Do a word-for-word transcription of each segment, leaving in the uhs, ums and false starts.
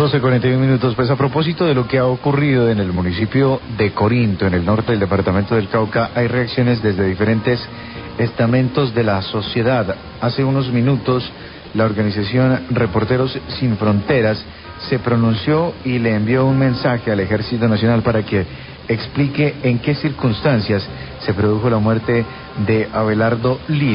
doce cuarenta y uno minutos. Pues a propósito de lo que ha ocurrido en el municipio de Corinto, en el norte del departamento del Cauca, hay reacciones desde diferentes estamentos de la sociedad. Hace unos minutos la organización Reporteros Sin Fronteras se pronunció y le envió un mensaje al Ejército Nacional para que explique en qué circunstancias se produjo la muerte de Abelardo Liz.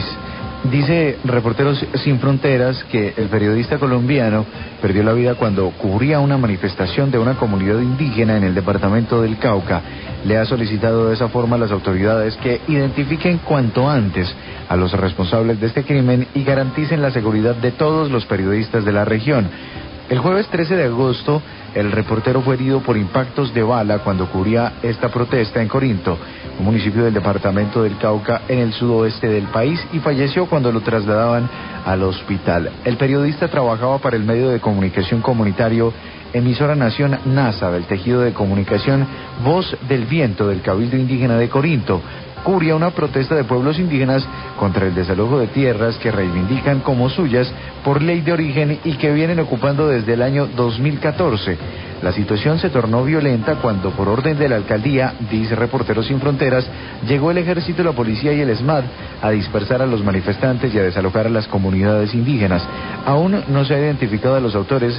Dice Reporteros Sin Fronteras que el periodista colombiano perdió la vida cuando cubría una manifestación de una comunidad indígena en el departamento del Cauca. Le ha solicitado de esa forma a las autoridades que identifiquen cuanto antes a los responsables de este crimen y garanticen la seguridad de todos los periodistas de la región. El jueves trece de agosto, el reportero fue herido por impactos de bala cuando cubría esta protesta en Corinto, un municipio del departamento del Cauca en el sudoeste del país, y falleció cuando lo trasladaban al hospital. El periodista trabajaba para el medio de comunicación comunitario Emisora Nación NASA del tejido de comunicación Voz del Viento del Cabildo Indígena de Corinto. Cubría una protesta de pueblos indígenas contra el desalojo de tierras que reivindican como suyas por ley de origen y que vienen ocupando desde el año dos mil catorce. La situación se tornó violenta cuando, por orden de la alcaldía, dice Reporteros Sin Fronteras, llegó el ejército, la policía y el ESMAD a dispersar a los manifestantes y a desalojar a las comunidades indígenas. Aún no se ha identificado a los autores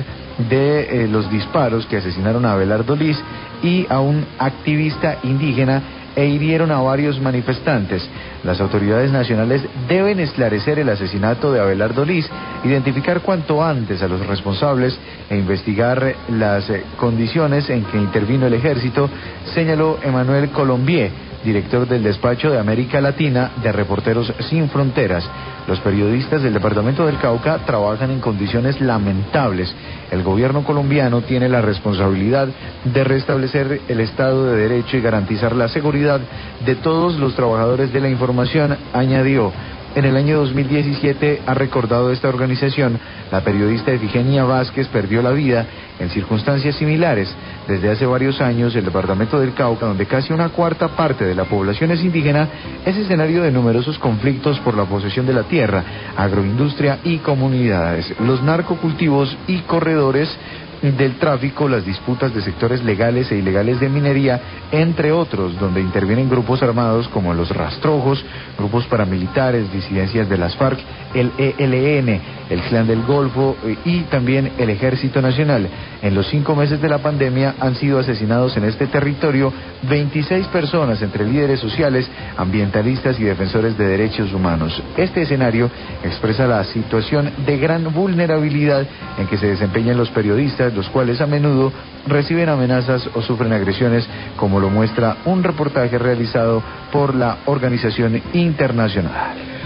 de eh, los disparos que asesinaron a Abelardo Liz y a un activista indígena e hirieron a varios manifestantes. Las autoridades nacionales deben esclarecer el asesinato de Abelardo Liz, identificar cuanto antes a los responsables e investigar las eh, condiciones en que intervino el ejército, señaló Emanuel Colombier, director del despacho de América Latina de Reporteros Sin Fronteras. Los periodistas del departamento del Cauca trabajan en condiciones lamentables. El gobierno colombiano tiene la responsabilidad de restablecer el Estado de Derecho y garantizar la seguridad de todos los trabajadores de la información, añadió. En el año dos mil diecisiete, ha recordado esta organización, la periodista Efigenia Vázquez perdió la vida en circunstancias similares. Desde hace varios años, el departamento del Cauca, donde casi una cuarta parte de la población es indígena, es escenario de numerosos conflictos por la posesión de la tierra, agroindustria y comunidades, los narcocultivos y corredores del tráfico, las disputas de sectores legales e ilegales de minería, entre otros, donde intervienen grupos armados como los Rastrojos, grupos paramilitares, disidencias de las FARC, el E L N, el Clan del Golfo y también el Ejército Nacional. En los cinco meses de la pandemia han sido asesinados en este territorio veintiséis personas, entre líderes sociales, ambientalistas y defensores de derechos humanos. Este escenario expresa la situación de gran vulnerabilidad en que se desempeñan los periodistas, los cuales a menudo reciben amenazas o sufren agresiones, como lo muestra un reportaje realizado por la organización internacional.